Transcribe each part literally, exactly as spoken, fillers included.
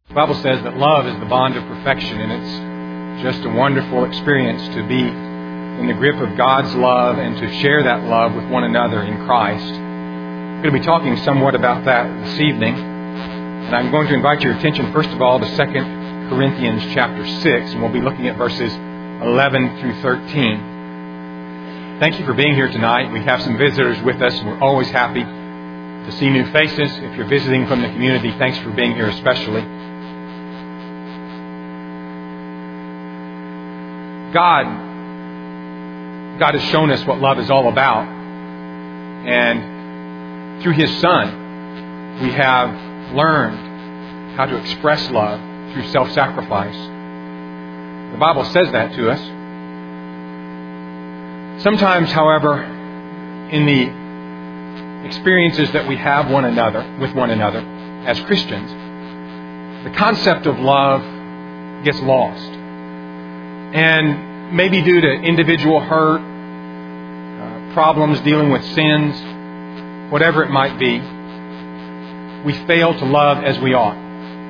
The Bible says that love is the bond of perfection, and it's just a wonderful experience to be in the grip of God's love and to share that love with one another in Christ. I'm going to be talking somewhat about that this evening, and I'm going to invite your attention first of all to Second Corinthians chapter six, and we'll be looking at verses eleven through thirteen. Thank you for being here tonight. We have some visitors with us, and we're always happy to see new faces. If you're visiting from the community, thanks for being here especially. God, God has shown us what love is all about. And through His Son, we have learned how to express love through self-sacrifice. The Bible says that to us. Sometimes, however, in the experiences that we have one another with one another as Christians, the concept of love gets lost. And maybe due to individual hurt, uh, problems dealing with sins, whatever it might be, we fail to love as we ought.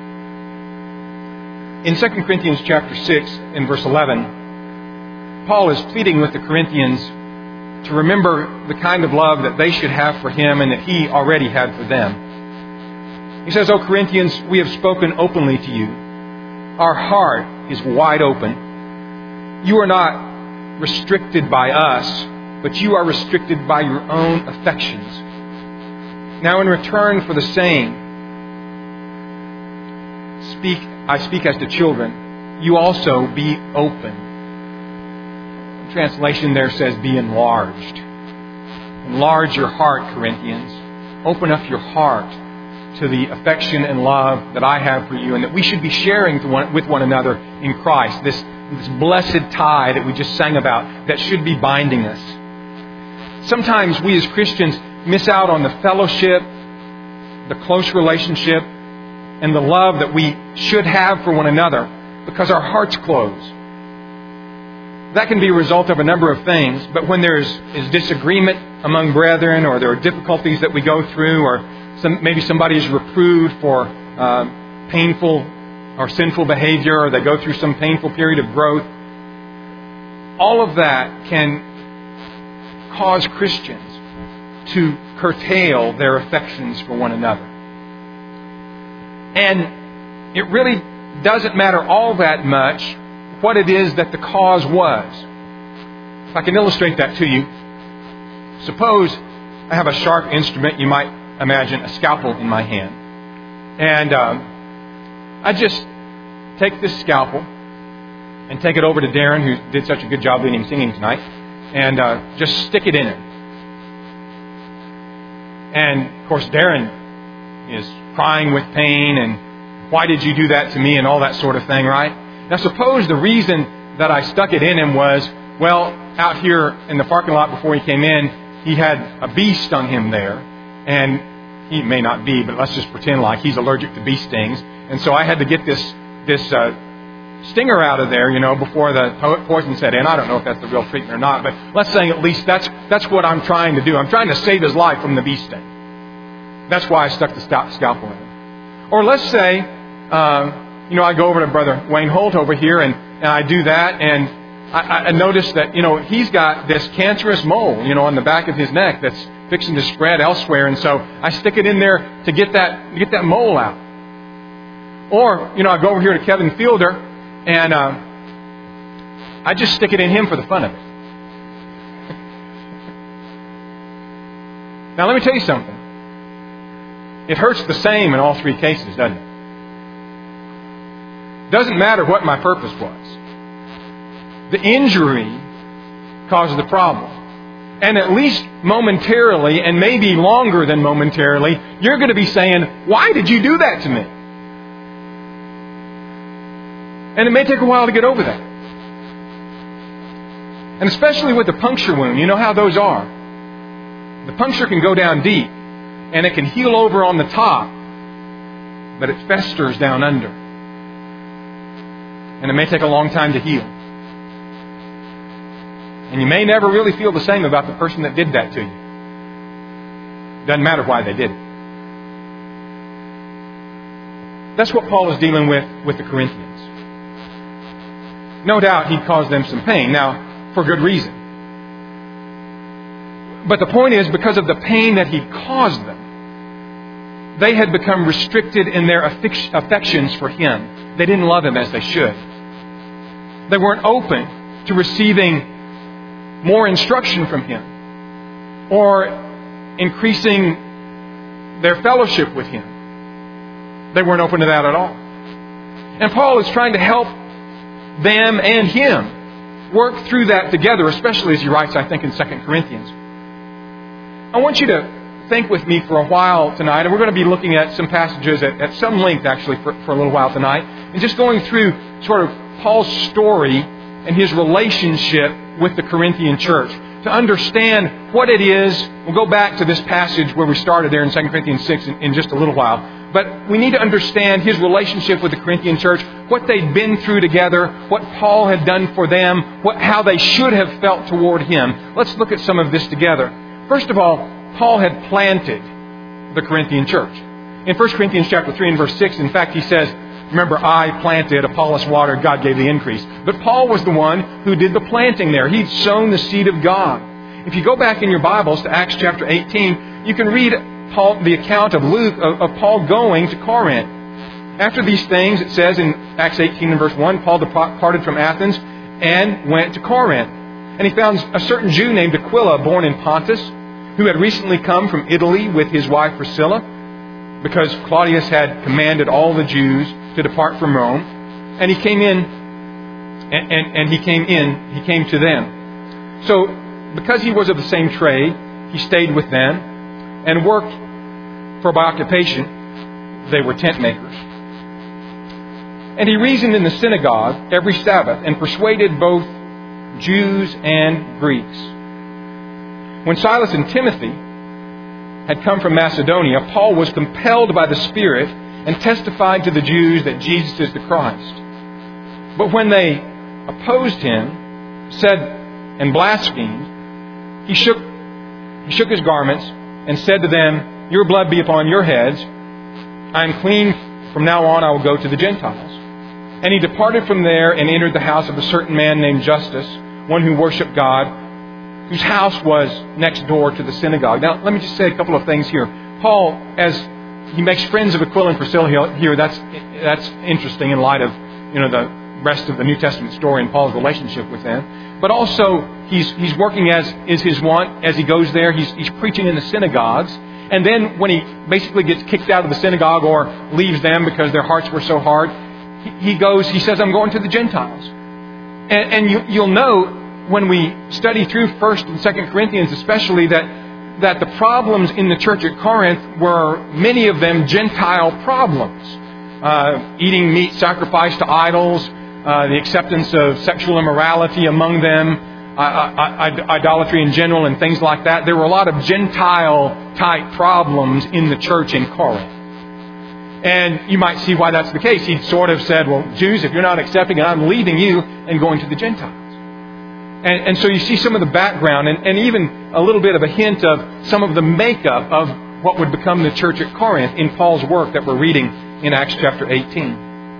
In Second Corinthians chapter six and verse eleven, Paul is pleading with the Corinthians to remember the kind of love that they should have for him and that he already had for them. He says, "O Corinthians, we have spoken openly to you. Our heart is wide open. You are not restricted by us, but you are restricted by your own affections. Now in return for the same, speak, I speak as to children, you also be open." The translation there says, be enlarged. Enlarge your heart, Corinthians. Open up your heart to the affection and love that I have for you and that we should be sharing to one, with one another in Christ. This This blessed tie that we just sang about that should be binding us. Sometimes we as Christians miss out on the fellowship, the close relationship, and the love that we should have for one another because our hearts close. That can be a result of a number of things, but when there is, is disagreement among brethren, or there are difficulties that we go through, or some, maybe somebody is reproved for uh, painful or sinful behavior, or they go through some painful period of growth, all of that can cause Christians to curtail their affections for one another. And it really doesn't matter all that much what it is that the cause was. If I can illustrate that to you, suppose I have a sharp instrument, you might imagine a scalpel in my hand. And um, I just take this scalpel and take it over to Darren, who did such a good job leading singing tonight, and uh, just stick it in him. And, of course, Darren is crying with pain, and why did you do that to me, and all that sort of thing, right? Now, suppose the reason that I stuck it in him was, well, out here in the parking lot before he came in, he had a bee stung him there, and he may not be, but let's just pretend like he's allergic to bee stings. And so I had to get this this uh, stinger out of there, you know, before the poison set in. I don't know if that's the real treatment or not, but let's say at least that's that's what I'm trying to do. I'm trying to save his life from the bee sting. That's why I stuck the scalpel in him. Or let's say, uh, you know, I go over to Brother Wayne Holt over here, and, and I do that, and I, I notice that, you know, he's got this cancerous mole, you know, on the back of his neck that's fixing to spread elsewhere, and so I stick it in there to get that to get that mole out. Or, you know, I go over here to Kevin Fielder, and uh, I just stick it in him for the fun of it. Now, let me tell you something. It hurts the same in all three cases, doesn't it? Doesn't matter what my purpose was. The injury causes the problem. And at least momentarily, and maybe longer than momentarily, you're going to be saying, why did you do that to me? And it may take a while to get over that. And especially with a puncture wound, you know how those are. The puncture can go down deep, and it can heal over on the top, but it festers down under. And it may take a long time to heal. And you may never really feel the same about the person that did that to you. Doesn't matter why they did it. That's what Paul is dealing with with the Corinthians. No doubt he caused them some pain. Now, for good reason. But the point is, because of the pain that he caused them, they had become restricted in their affections for him. They didn't love him as they should. They weren't open to receiving more instruction from him or increasing their fellowship with him. They weren't open to that at all. And Paul is trying to help them and him work through that together, especially as he writes, I think, in Second Corinthians. I want you to think with me for a while tonight, and we're going to be looking at some passages at, at some length, actually, for, for a little while tonight, and just going through sort of Paul's story and his relationship with the Corinthian church. To understand what it is, we'll go back to this passage where we started there in Second Corinthians six in, in just a little while. But we need to understand his relationship with the Corinthian church, what they'd been through together, what Paul had done for them, what, how they should have felt toward him. Let's look at some of this together. First of all, Paul had planted the Corinthian church. In First Corinthians chapter three and verse six, in fact, he says, remember, I planted, Apollos watered, God gave the increase. But Paul was the one who did the planting there. He'd sown the seed of God. If you go back in your Bibles to Acts chapter eighteen, you can read Paul, the account of Luke of, of Paul going to Corinth. After these things, it says in Acts eighteen and verse one, Paul departed from Athens and went to Corinth. And he found a certain Jew named Aquila, born in Pontus, who had recently come from Italy with his wife Priscilla, because Claudius had commanded all the Jews to depart from Rome. And he came in, and, and, and he came in, he came to them. So, because he was of the same trade, he stayed with them and worked, for by occupation, they were tent makers. And he reasoned in the synagogue every Sabbath and persuaded both Jews and Greeks. When Silas and Timothy had come from Macedonia, Paul was compelled by the Spirit and testified to the Jews that Jesus is the Christ. But when they opposed him, said and blasphemed, he shook, he shook his garments and said to them, your blood be upon your heads. I am clean. From now on I will go to the Gentiles. And he departed from there and entered the house of a certain man named Justus, one who worshipped God, whose house was next door to the synagogue. Now, let me just say a couple of things here. Paul, as he makes friends of Aquila and Priscilla here, that's that's interesting in light of, you know, the rest of the New Testament story and Paul's relationship with them. But also, he's he's working as is his wont as he goes there. He's he's preaching in the synagogues. And then when he basically gets kicked out of the synagogue or leaves them because their hearts were so hard, he, he goes, he says, I'm going to the Gentiles. And, and you, you'll know when we study through First and Second Corinthians especially that, that the problems in the church at Corinth were many of them Gentile problems. Uh, eating meat sacrificed to idols, uh, the acceptance of sexual immorality among them, uh, uh, idolatry in general and things like that. There were a lot of Gentile-type problems in the church in Corinth. And you might see why that's the case. He sort of said, well, Jews, if you're not accepting it, I'm leaving you and going to the Gentiles. And, and so you see some of the background and, and even a little bit of a hint of some of the makeup of what would become the church at Corinth in Paul's work that we're reading in Acts chapter eighteen.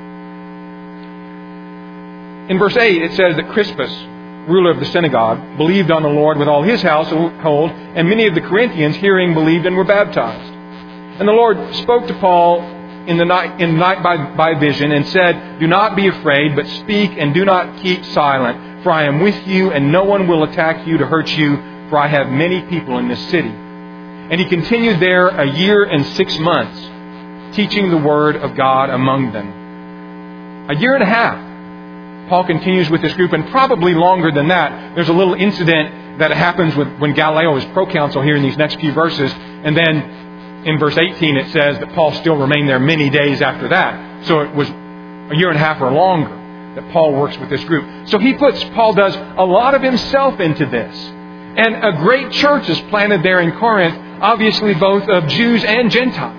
In verse eight, it says that Crispus, ruler of the synagogue, believed on the Lord with all his household, and many of the Corinthians, hearing, believed and were baptized. And the Lord spoke to Paul in the night, in the night by, by vision and said, do not be afraid, but speak and do not keep silent, for I am with you, and no one will attack you to hurt you, for I have many people in this city. And he continued there a year and six months, teaching the word of God among them. A year and a half, Paul continues with this group, and probably longer than that. There's a little incident that happens with, when Gallio is proconsul here in these next few verses, and then in verse eighteen it says that Paul still remained there many days after that. So it was a year and a half or longer that Paul works with this group. So he puts, Paul does a lot of himself into this. And a great church is planted there in Corinth, obviously both of Jews and Gentiles.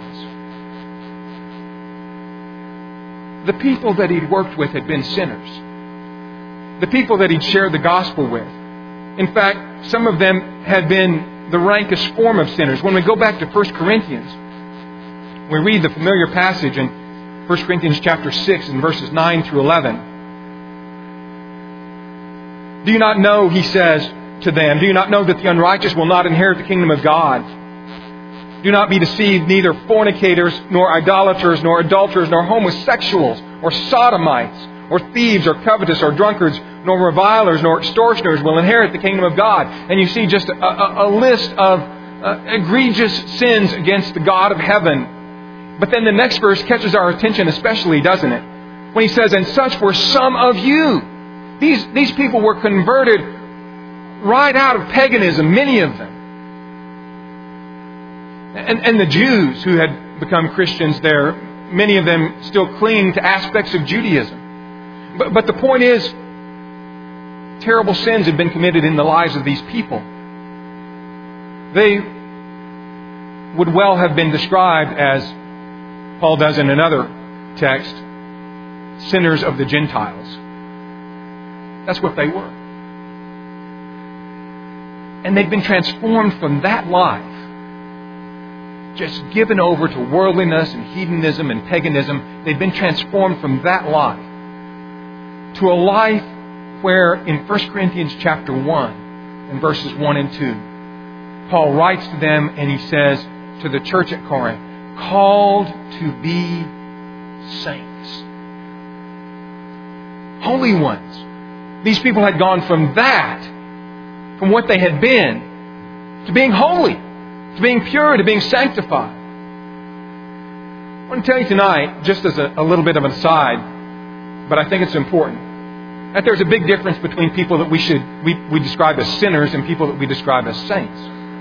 The people that he'd worked with had been sinners. The people that he'd shared the gospel with. In fact, some of them had been the rankest form of sinners. When we go back to First Corinthians, we read the familiar passage, and First Corinthians chapter six and verses nine through eleven. Do you not know, he says to them, do you not know that the unrighteous will not inherit the kingdom of God? Do not be deceived, neither fornicators, nor idolaters, nor adulterers, nor homosexuals, or sodomites, or thieves, or covetous, or drunkards, nor revilers, nor extortioners will inherit the kingdom of God. And you see just a, a, a list of uh, egregious sins against the God of heaven. But then the next verse catches our attention especially, doesn't it? When he says, and such were some of you. These, these people were converted right out of paganism, many of them. And, and the Jews who had become Christians there, many of them still cling to aspects of Judaism. But, but the point is, terrible sins had been committed in the lives of these people. They would well have been described as, Paul does in another text, sinners of the Gentiles. That's what they were. And they've been transformed from that life, just given over to worldliness and hedonism and paganism. They've been transformed from that life to a life where in First Corinthians chapter one and verses one and two, Paul writes to them and he says to the church at Corinth, called to be saints. Holy ones. These people had gone from that, from what they had been, to being holy, to being pure, to being sanctified. I want to tell you tonight, just as a, a little bit of an aside, but I think it's important, that there's a big difference between people that we should we, we describe as sinners and people that we describe as saints.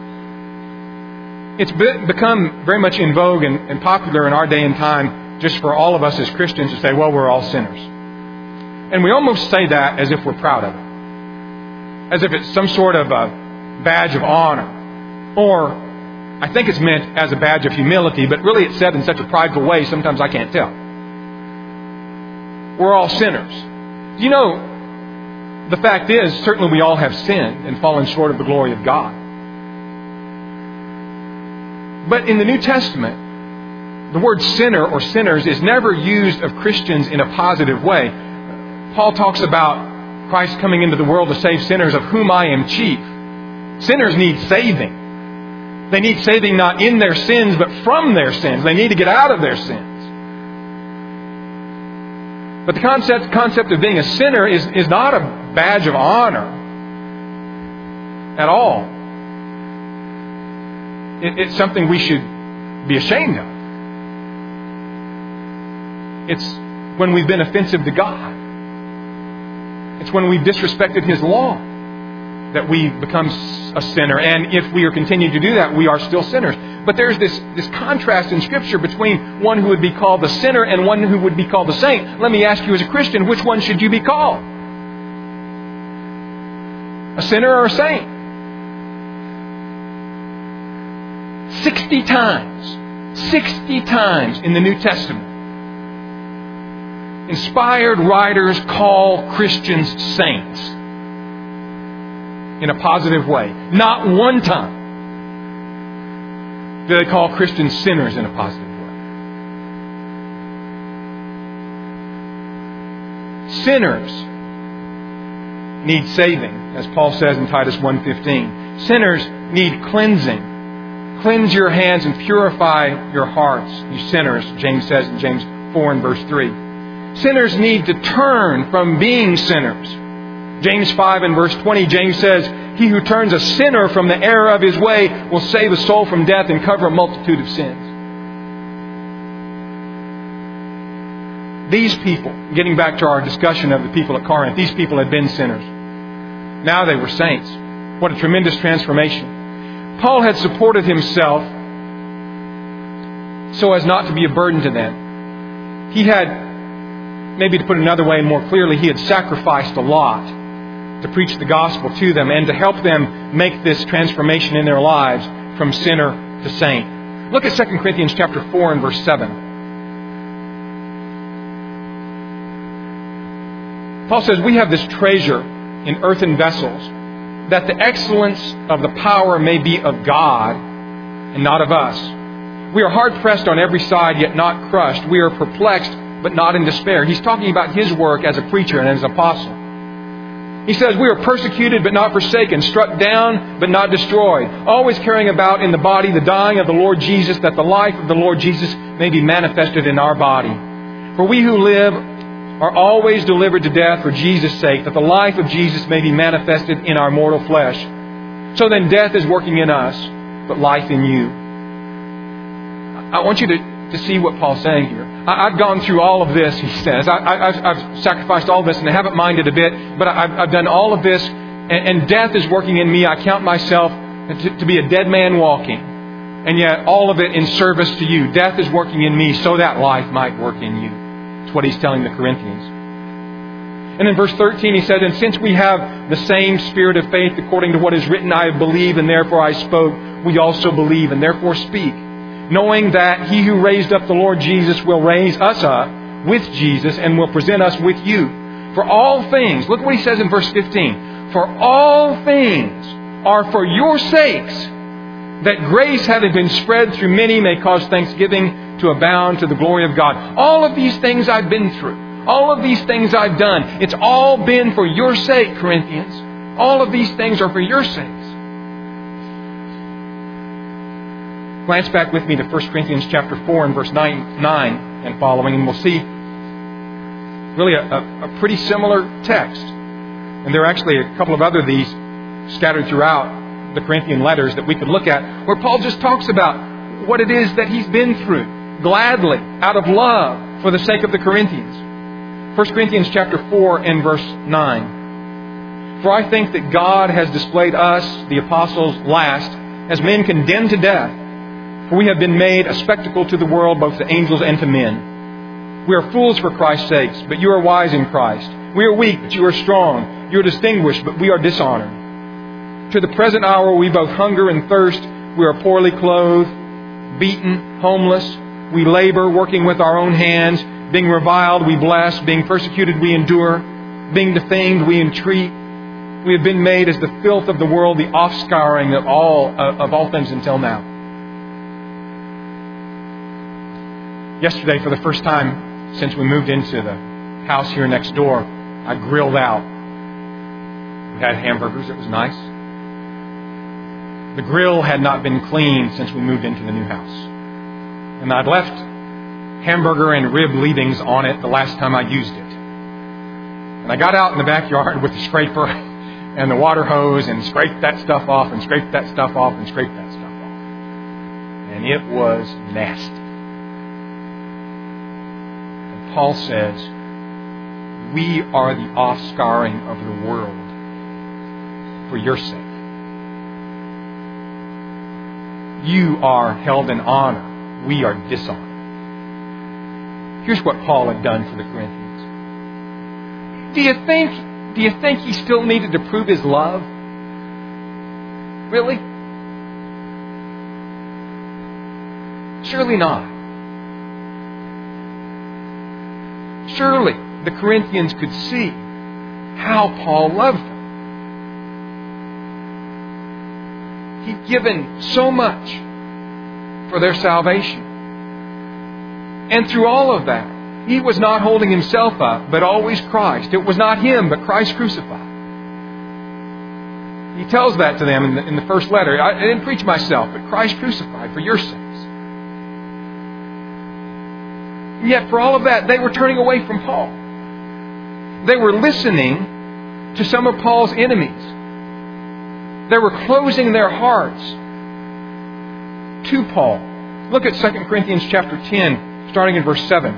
It's be, become very much in vogue and, and popular in our day and time just for all of us as Christians to say, well, we're all sinners. And we almost say that as if we're proud of it. As if it's some sort of a badge of honor. Or I think it's meant as a badge of humility, but really it's said in such a prideful way, sometimes I can't tell. We're all sinners. You know, the fact is, certainly we all have sinned and fallen short of the glory of God. But in the New Testament, the word sinner or sinners is never used of Christians in a positive way. Paul talks about Christ coming into the world to save sinners, of whom I am chief. Sinners need saving. They need saving not in their sins, but from their sins. They need to get out of their sins. But the concept concept of being a sinner is, is not a badge of honor at all. It, it's something we should be ashamed of. It's when we've been offensive to God. It's when we've disrespected His law that we become a sinner. And if we are continuing to do that, we are still sinners. But there's this, this contrast in Scripture between one who would be called the sinner and one who would be called the saint. Let me ask you as a Christian, which one should you be called? A sinner or a saint? Sixty times. Sixty times in the New Testament, inspired writers call Christians saints in a positive way. Not one time do they call Christians sinners in a positive way. Sinners need saving, as Paul says in Titus one fifteen. Sinners need cleansing. Cleanse your hands and purify your hearts, you sinners, James says in James four and verse three. Sinners need to turn from being sinners. James five and verse twenty, James says, he who turns a sinner from the error of his way will save a soul from death and cover a multitude of sins. These people, getting back to our discussion of the people at Corinth, these people had been sinners. Now they were saints. What a tremendous transformation. Paul had supported himself so as not to be a burden to them. He had, maybe to put it another way and more clearly, he had sacrificed a lot to preach the gospel to them and to help them make this transformation in their lives from sinner to saint. Look at Second Corinthians chapter four and verse seven. Paul says, we have this treasure in earthen vessels, that the excellence of the power may be of God and not of us. We are hard-pressed on every side, yet not crushed. We are perplexed, but not in despair. He's talking about His work as a preacher and as an apostle. He says, we are persecuted but not forsaken, struck down but not destroyed, always carrying about in the body the dying of the Lord Jesus, that the life of the Lord Jesus may be manifested in our body. For we who live are always delivered to death for Jesus' sake, that the life of Jesus may be manifested in our mortal flesh. So then death is working in us, but life in you. I want you to, to see what Paul's saying here. I, I've gone through all of this, he says. I, I, I've, I've sacrificed all of this, and I haven't minded a bit, but I've, I've done all of this, and, and death is working in me. I count myself to, to be a dead man walking, and yet all of it in service to you. Death is working in me so that life might work in you. That's what he's telling the Corinthians. And in verse thirteen he said, and since we have the same spirit of faith, according to what is written, I believe and therefore I spoke, we also believe and therefore speak, knowing that He who raised up the Lord Jesus will raise us up with Jesus and will present us with you. For all things, look what he says in verse fifteen, for all things are for your sakes, that grace having been spread through many may cause thanksgiving to abound to the glory of God. All of these things I've been through. All of these things I've done. It's all been for your sake, Corinthians. All of these things are for your sakes. Glance back with me to First Corinthians chapter four and verse nine, nine and following, and we'll see really a, a, a pretty similar text. And there are actually a couple of other of these scattered throughout the Corinthian letters that we could look at, where Paul just talks about what it is that he's been through, gladly, out of love, for the sake of the Corinthians. First Corinthians chapter four and verse nine. For I think that God has displayed us, the apostles, last, as men condemned to death. For we have been made a spectacle to the world, both to angels and to men. We are fools for Christ's sake, but you are wise in Christ. We are weak, but you are strong. You are distinguished, but we are dishonored. To the present hour we both hunger and thirst. We are poorly clothed, beaten, homeless. We labor, working with our own hands. Being reviled, we bless. Being persecuted, we endure. Being defamed, we entreat. We have been made as the filth of the world, the offscouring of all of all things until now. Yesterday, for the first time since we moved into the house here next door, I grilled out. We had hamburgers. It was nice. The grill had not been cleaned since we moved into the new house. And I'd left hamburger and rib leavings on it the last time I used it. And I got out in the backyard with the scraper and the water hose and scraped that stuff off and scraped that stuff off and scraped that stuff off. And it was nasty. And Paul says, we are the offscouring of the world for your sake. You are held in honor. We are dishonored. Here's what Paul had done for the Corinthians. Do you think, do you think he still needed to prove his love? Really? Surely not. Surely the Corinthians could see how Paul loved them. He'd given so much for their salvation. And through all of that, he was not holding himself up, but always Christ. It was not him, but Christ crucified. He tells that to them in the, in the first letter. I, I didn't preach myself, but Christ crucified for your sakes. And yet for all of that, they were turning away from Paul. They were listening to some of Paul's enemies. They were closing their hearts to Paul. Look at Second Corinthians chapter ten. Starting in verse seven.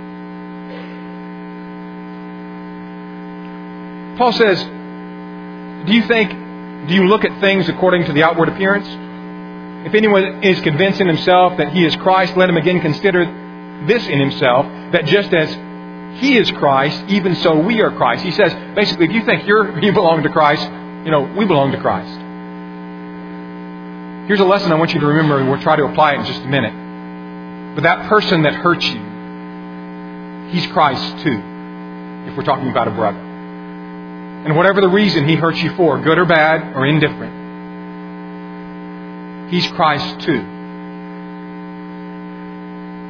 Paul says, do you think, do you look at things according to the outward appearance? If anyone is convinced in himself that he is Christ, let him again consider this in himself, that just as he is Christ, even so we are Christ. He says, basically, if you think you're, you belong to Christ, you know, we belong to Christ. Here's a lesson I want you to remember, and we'll try to apply it in just a minute. But that person that hurts you, he's Christ too, if we're talking about a brother. And whatever the reason he hurts you for, good or bad or indifferent, he's Christ too.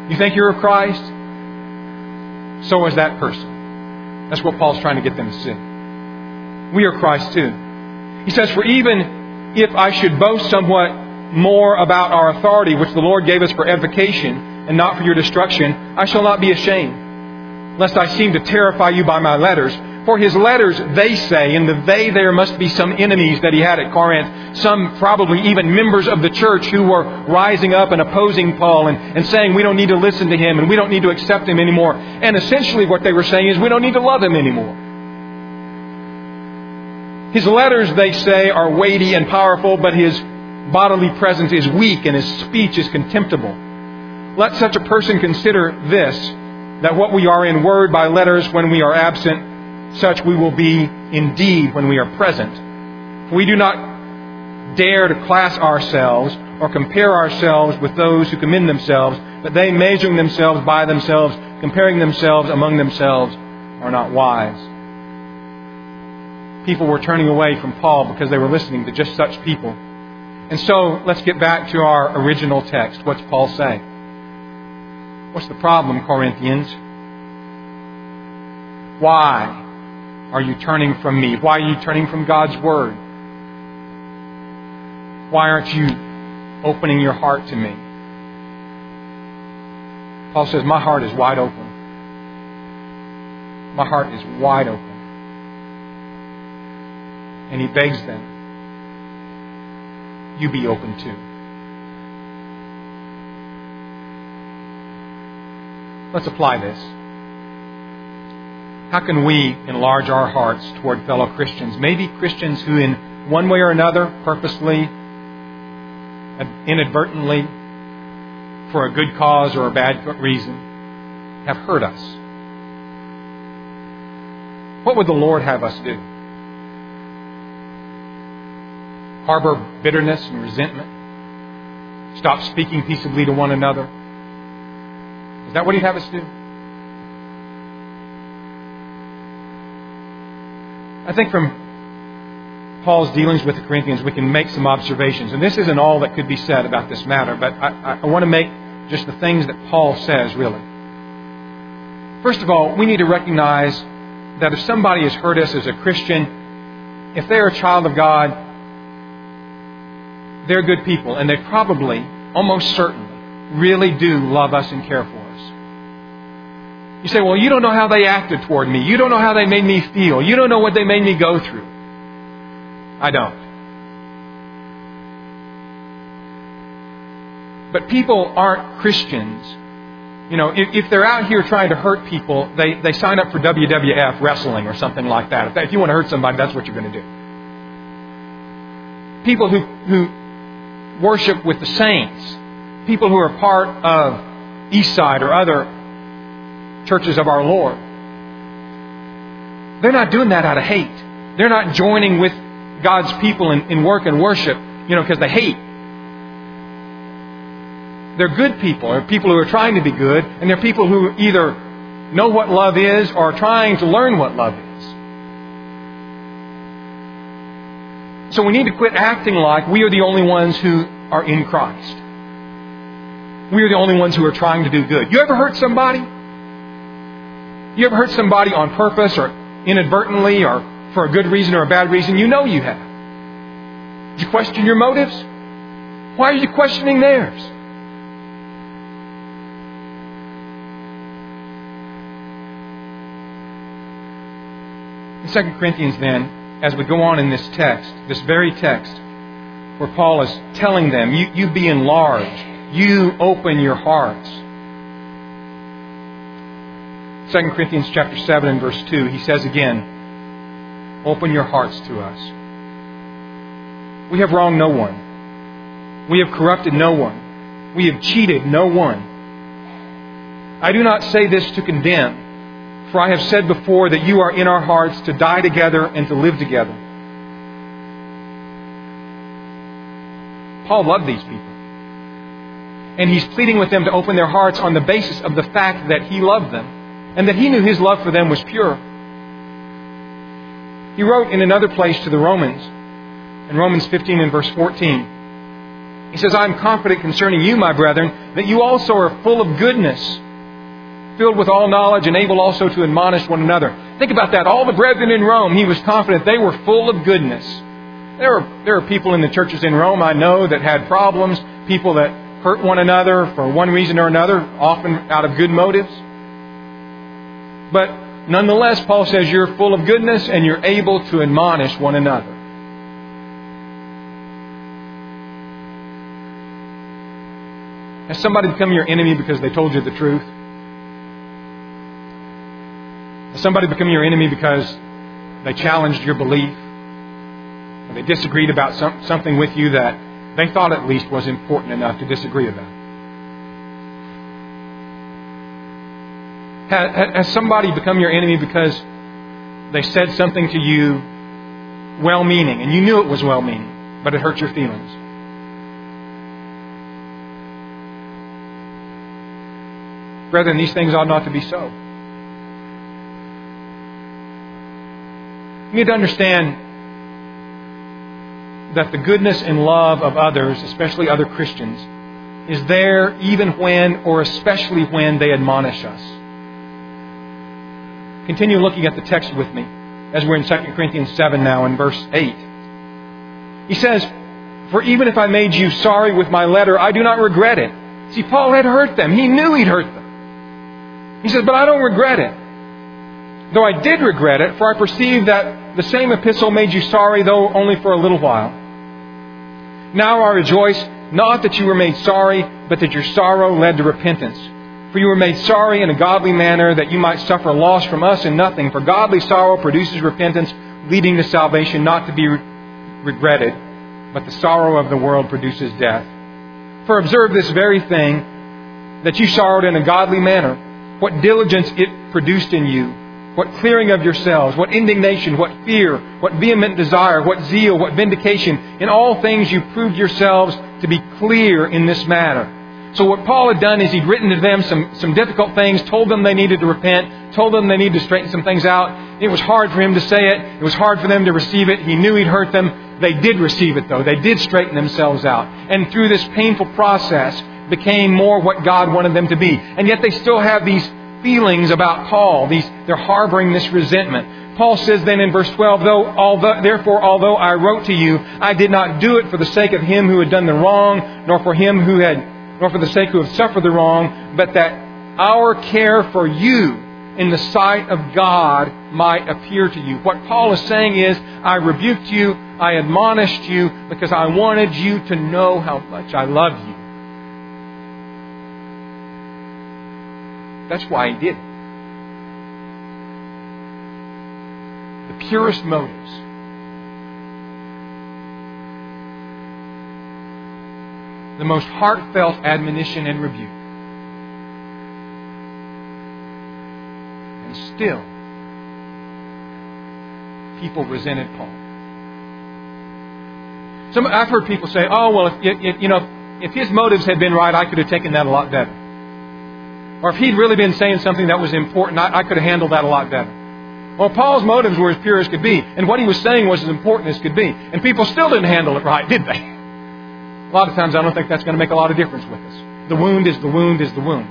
You think you're of Christ? So is that person. That's what Paul's trying to get them to see. We are Christ too. He says, for even if I should boast somewhat more about our authority, which the Lord gave us for edification and not for your destruction, I shall not be ashamed, lest I seem to terrify you by my letters. For his letters, they say, and the they there must be some enemies that he had at Corinth, some probably even members of the church who were rising up and opposing Paul and, and saying we don't need to listen to him and we don't need to accept him anymore. And essentially what they were saying is we don't need to love him anymore. His letters, they say, are weighty and powerful, but his bodily presence is weak and his speech is contemptible. Let such a person consider this, that what we are in word by letters when we are absent, such we will be indeed when we are present. For we do not dare to class ourselves or compare ourselves with those who commend themselves, but they, measuring themselves by themselves, comparing themselves among themselves, are not wise. People were turning away from Paul because they were listening to just such people. And so, let's get back to our original text. What's Paul say? What's the problem, Corinthians? Why are you turning from me? Why are you turning from God's Word? Why aren't you opening your heart to me? Paul says, my heart is wide open. My heart is wide open. And he begs them, you be open too. Let's apply this. How can we enlarge our hearts toward fellow Christians? Maybe Christians who in one way or another, purposely, inadvertently, for a good cause or a bad reason, have hurt us. What would the Lord have us do? Harbor bitterness and resentment? Stop speaking peaceably to one another? Is that what He'd have us do? I think from Paul's dealings with the Corinthians, we can make some observations. And this isn't all that could be said about this matter, but I, I want to make just the things that Paul says, really. First of all, we need to recognize that if somebody has hurt us as a Christian, if they're a child of God, they're good people, and they probably, almost certainly, really do love us and care for us. You say, well, you don't know how they acted toward me. You don't know how they made me feel. You don't know what they made me go through. I don't. But people aren't Christians. You know, if, if they're out here trying to hurt people, they, they sign up for W W F wrestling or something like that. If, that. if you want to hurt somebody, that's what you're going to do. People who, who worship with the saints, people who are part of Eastside or other churches of our Lord, they're not doing that out of hate. They're not joining with God's people in, in work and worship, you know, because they hate. They're good people. They're people who are trying to be good, and they're people who either know what love is or are trying to learn what love is. So we need to quit acting like we are the only ones who are in Christ. We are the only ones who are trying to do good. You ever hurt somebody? You ever hurt somebody on purpose or inadvertently or for a good reason or a bad reason? You know you have. Did you question your motives? Why are you questioning theirs? In Second Corinthians then, as we go on in this text, this very text, where Paul is telling them, you, you be enlarged, you open your hearts. Second Corinthians chapter seven and verse two, he says again, open your hearts to us. We have wronged no one. We have corrupted no one. We have cheated no one. I do not say this to condemn, for I have said before that you are in our hearts to die together and to live together. Paul loved these people. And he's pleading with them to open their hearts on the basis of the fact that he loved them and that he knew his love for them was pure. He wrote in another place to the Romans, in Romans fifteen and verse fourteen, He says, I am confident concerning you, my brethren, that you also are full of goodness, filled with all knowledge, and able also to admonish one another. Think about that. All the brethren in Rome, he was confident they were full of goodness. There are, there are people in the churches in Rome I know that had problems, people that hurt one another for one reason or another, often out of good motives. But nonetheless, Paul says you're full of goodness and you're able to admonish one another. Has somebody become your enemy because they told you the truth? Has somebody become your enemy because they challenged your belief? Or they disagreed about some, something with you that they thought at least was important enough to disagree about? Has, has somebody become your enemy because they said something to you well-meaning, and you knew it was well-meaning, but it hurt your feelings? Brethren, these things ought not to be so. You need to understand that the goodness and love of others, especially other Christians, is there even when, or especially when, they admonish us. Continue looking at the text with me as we're in Second Corinthians seven now in verse eight. He says, for even if I made you sorry with my letter, I do not regret it. See, Paul had hurt them. He knew he'd hurt them. He says, but I don't regret it. Though I did regret it, for I perceive that the same epistle made you sorry, though only for a little while. Now I rejoice, not that you were made sorry, but that your sorrow led to repentance. For you were made sorry in a godly manner, that you might suffer loss from us in nothing. For godly sorrow produces repentance, leading to salvation, not to be regretted, but the sorrow of the world produces death. For observe this very thing, that you sorrowed in a godly manner, what diligence it produced in you, what clearing of yourselves, what indignation, what fear, what vehement desire, what zeal, what vindication. In all things you proved yourselves to be clear in this matter. So what Paul had done is he'd written to them some, some difficult things, told them they needed to repent, told them they needed to straighten some things out. It was hard for him to say it. It was hard for them to receive it. He knew he'd hurt them. They did receive it, though. They did straighten themselves out. And through this painful process, became more what God wanted them to be. And yet they still have these feelings about Paul. These, they're harboring this resentment. Paul says then in verse twelve, though, although, therefore, although I wrote to you, I did not do it for the sake of him who had done the wrong, nor for him who had, nor for the sake who had suffered the wrong, but that our care for you in the sight of God might appear to you. What Paul is saying is, I rebuked you, I admonished you, because I wanted you to know how much I love you. That's why he did it. The purest motives. The most heartfelt admonition and rebuke. And still, people resented Paul. Some, I've heard people say, oh, well, if, if, you know, if his motives had been right, I could have taken that a lot better. Or if he'd really been saying something that was important, I, I could have handled that a lot better. Well, Paul's motives were as pure as could be. And what he was saying was as important as could be. And people still didn't handle it right, did they? A lot of times I don't think that's going to make a lot of difference with us. The wound is the wound is the wound.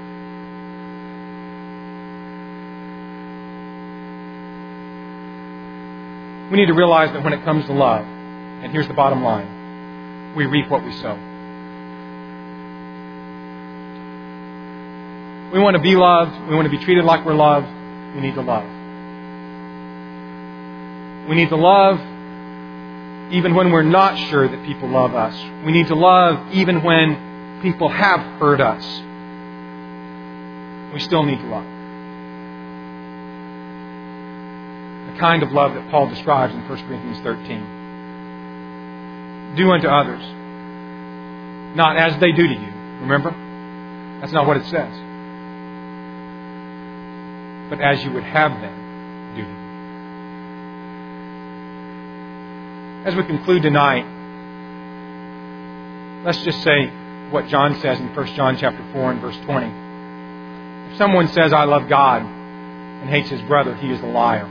We need to realize that when it comes to love, and here's the bottom line, we reap what we sow. We want to be loved. We want to be treated like we're loved. We need to love. We need to love even when we're not sure that people love us. We need to love even when people have hurt us. We still need to love. The kind of love that Paul describes in First Corinthians thirteen. Do unto others, not as they do to you. Remember? That's not what it says. But as you would have them do to you. As we conclude tonight, let's just say what John says in First John chapter four and verse twenty. If someone says, I love God, and hates his brother, he is a liar.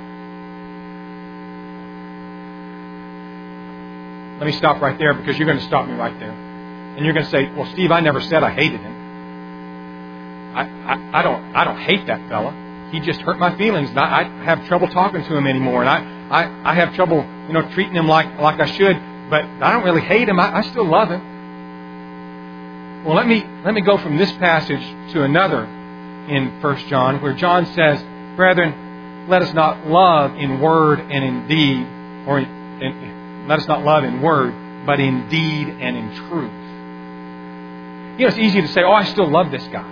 Let me stop right there because you're going to stop me right there. And you're going to say, well, Steve, I never said I hated him. I, I, I don't I don't hate that fella. He just hurt my feelings. And I, I have trouble talking to him anymore. And I, I, I have trouble, you know, treating him like, like I should. But I don't really hate him. I, I still love him. Well, let me let me go from this passage to another in First John, where John says, brethren, let us not love in word and in deed, or in, in, let us not love in word, but in deed and in truth. You know, it's easy to say, oh, I still love this guy,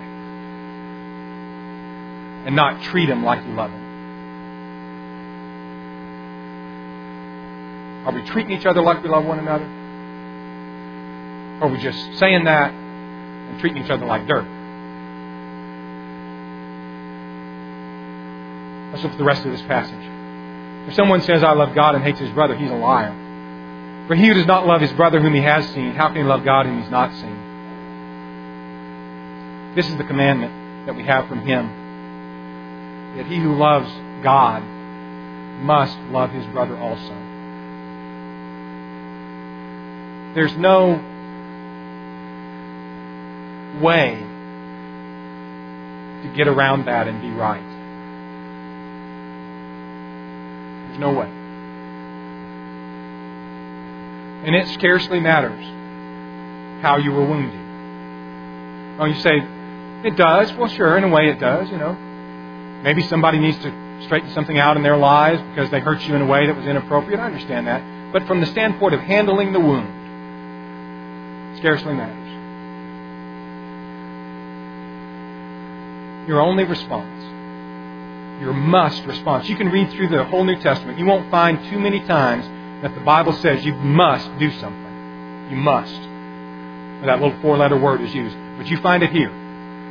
and not treat him like you love him. Are we treating each other like we love one another? Or are we just saying that and treating each other like dirt? Let's look at the rest of this passage. If someone says, I love God and hates his brother, he's a liar. For he who does not love his brother whom he has seen, how can he love God whom he's not seen? This is the commandment that we have from him, that he who loves God must love his brother also. There's no way to get around that and be right. There's no way. And it scarcely matters how you were wounded. Oh, you say, it does. Well, sure, in a way it does, you know. Maybe somebody needs to straighten something out in their lives because they hurt you in a way that was inappropriate. I understand that. But from the standpoint of handling the wound, it scarcely matters. Your only response, your must response. You can read through the whole New Testament. You won't find too many times that the Bible says you must do something. You must. That little four-letter word is used. But you find it here.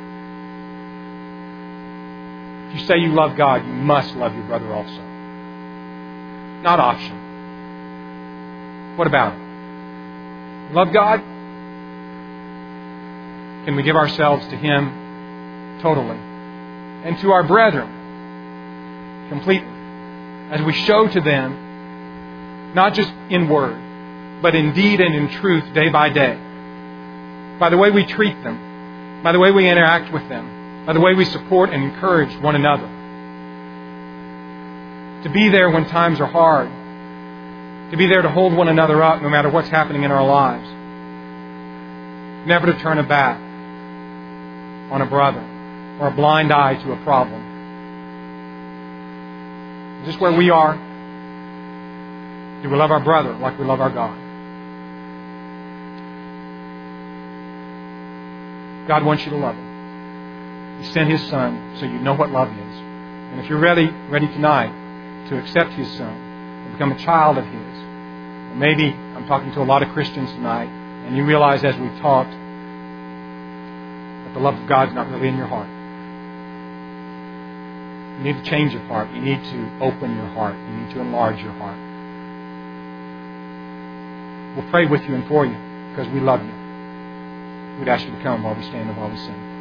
If you say you love God, you must love your brother also. Not optional. What about it? Love God? Can we give ourselves to Him totally? And to our brethren completely. As we show to them, not just in word, but in deed and in truth day by day. By the way we treat them, by the way we interact with them, by the way we support and encourage one another. To be there when times are hard. To be there to hold one another up no matter what's happening in our lives. Never to turn a back on a brother or a blind eye to a problem. Is this where we are? Do we love our brother like we love our God? God wants you to love Him. He sent His Son so you know what love is. And if you're ready, ready tonight to accept His Son and become a child of His, and maybe I'm talking to a lot of Christians tonight, and you realize as we've talked that the love of God's not really in your heart. You need to change your heart. You need to open your heart. You need to enlarge your heart. We'll pray with you and for you because we love you. We'd ask you to come while we stand and while we sing.